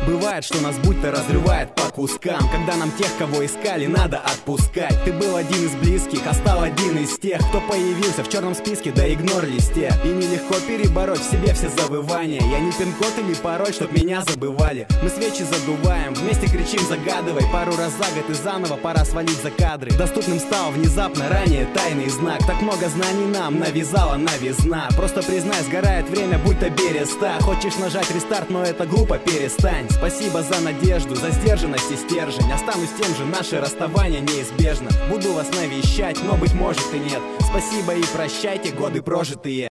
Бывает, что нас будто разрывает по кускам, когда нам тех, кого искали, надо отпускать. Ты был один из близких, а стал один из тех, кто появился в черном списке, да игнор листе. И нелегко перебороть в себе все завывания. Я не пин-код или пароль, чтоб меня забывали. Мы свечи задуваем, вместе кричим, загадывай. Пару раз за год и заново пора свалить за кадры. Доступным стал внезапно ранее тайный знак. Так много знаний нам навязала новизна. Просто признай, сгорает время, будто береста. Хочешь нажать рестарт, но это глупо, перестань. Спасибо за надежду, за сдержанность и стержень. Останусь тем же, наше расставание неизбежно. Буду вас навещать, но быть может и нет. Спасибо и прощайте, годы прожитые.